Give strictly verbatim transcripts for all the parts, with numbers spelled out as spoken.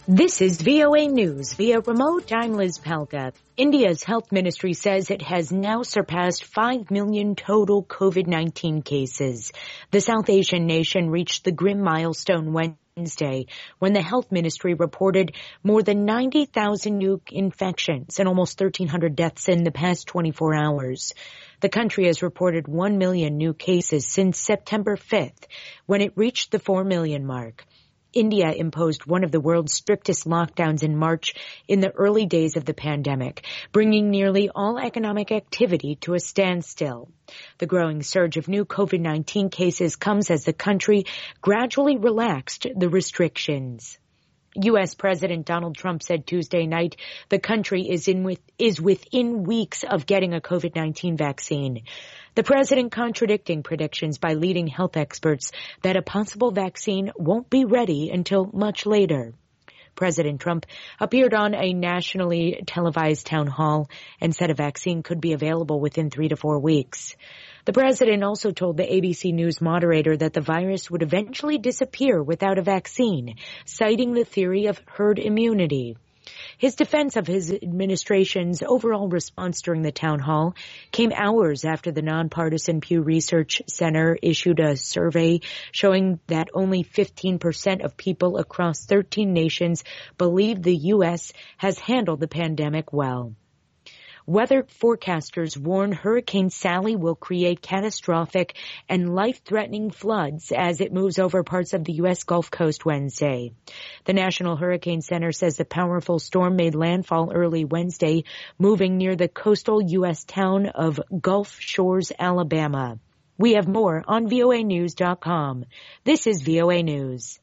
This is V O A News via remote. I'm Liz Palka. India's health ministry says it has now surpassed five million total COVID nineteen cases. The South Asian nation reached the grim milestone Wednesday when the health ministry reported more than ninety thousand new infections and almost thirteen hundred deaths in the past twenty-four hours. The country has reported one million new cases since September fifth, when it reached the four million mark. India imposed one of the world's strictest lockdowns in March in the early days of the pandemic, bringing nearly all economic activity to a standstill. The growing surge of new COVID nineteen cases comes as the country gradually relaxed the restrictions. U S. President Donald Trump said Tuesday night the country is in with, is within weeks of getting a COVID nineteen vaccine. The president contradicting predictions by leading health experts that a possible vaccine won't be ready until much later. President Trump appeared on a nationally televised town hall and said a vaccine could be available within three to four weeks. The president also told the A B C News moderator that the virus would eventually disappear without a vaccine, citing the theory of herd immunity. His defense of his administration's overall response during the town hall came hours after the nonpartisan Pew Research Center issued a survey showing that only fifteen percent of people across thirteen nations believe the U S has handled the pandemic well. Weather forecasters warn Hurricane Sally will create catastrophic and life-threatening floods as it moves over parts of the U S. Gulf Coast Wednesday. The National Hurricane Center says the powerful storm made landfall early Wednesday, moving near the coastal U S town of Gulf Shores, Alabama. We have more on V O A news dot com. This is V O A News.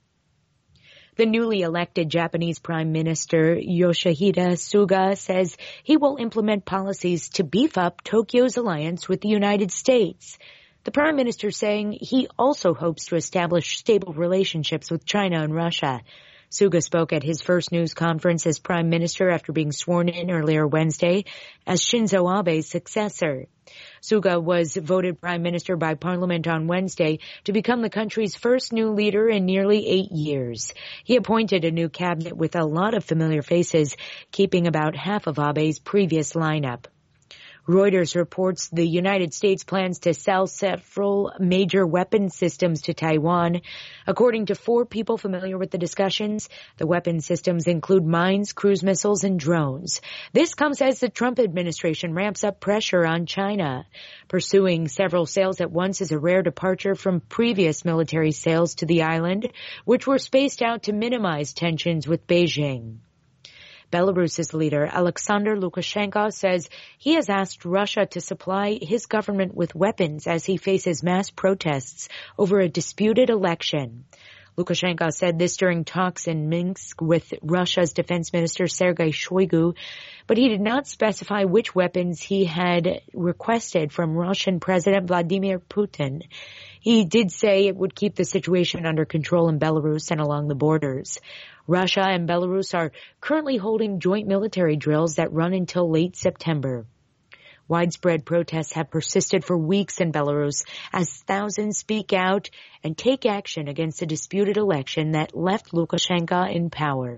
The newly elected Japanese Prime Minister Yoshihide Suga says he will implement policies to beef up Tokyo's alliance with the United States. The Prime Minister saying he also hopes to establish stable relationships with China and Russia. Suga spoke at his first news conference as Prime Minister after being sworn in earlier Wednesday as Shinzo Abe's successor. Suga was voted Prime Minister by Parliament on Wednesday to become the country's first new leader in nearly eight years. He appointed a new cabinet with a lot of familiar faces, keeping about half of Abe's previous lineup. Reuters reports the United States plans to sell several major weapon systems to Taiwan. According to four people familiar with the discussions, the weapon systems include mines, cruise missiles, and drones. This comes as the Trump administration ramps up pressure on China. Pursuing several sales at once is a rare departure from previous military sales to the island, which were spaced out to minimize tensions with Beijing. Belarus's leader, Alexander Lukashenko, says he has asked Russia to supply his government with weapons as he faces mass protests over a disputed election. Lukashenko said this during talks in Minsk with Russia's defense minister Sergei Shoigu, but he did not specify which weapons he had requested from Russian President Vladimir Putin. He did say it would keep the situation under control in Belarus and along the borders. Russia and Belarus are currently holding joint military drills that run until late September. Widespread protests have persisted for weeks in Belarus as thousands speak out and take action against a disputed election that left Lukashenko in power.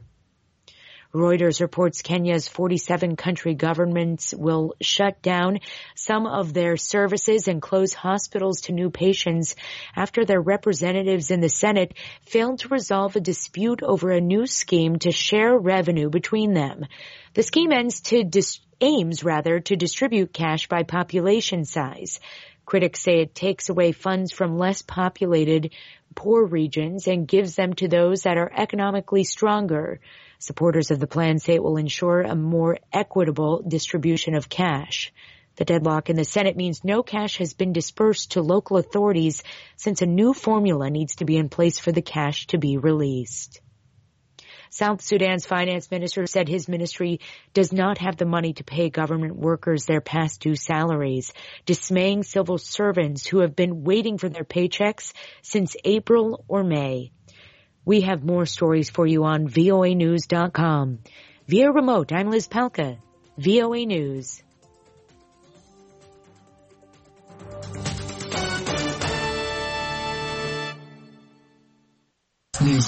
Reuters reports Kenya's forty-seven country governments will shut down some of their services and close hospitals to new patients after their representatives in the Senate failed to resolve a dispute over a new scheme to share revenue between them. The scheme ends to dis- aims rather to distribute cash by population size. Critics say it takes away funds from less populated, poor regions and gives them to those that are economically stronger. Supporters of the plan say it will ensure a more equitable distribution of cash. The deadlock in the Senate means no cash has been dispersed to local authorities since a new formula needs to be in place for the cash to be released. South Sudan's finance minister said his ministry does not have the money to pay government workers their past due salaries, dismaying civil servants who have been waiting for their paychecks since April or May. We have more stories for you on V O A news dot com. Via remote, I'm Liz Palka, V O A News.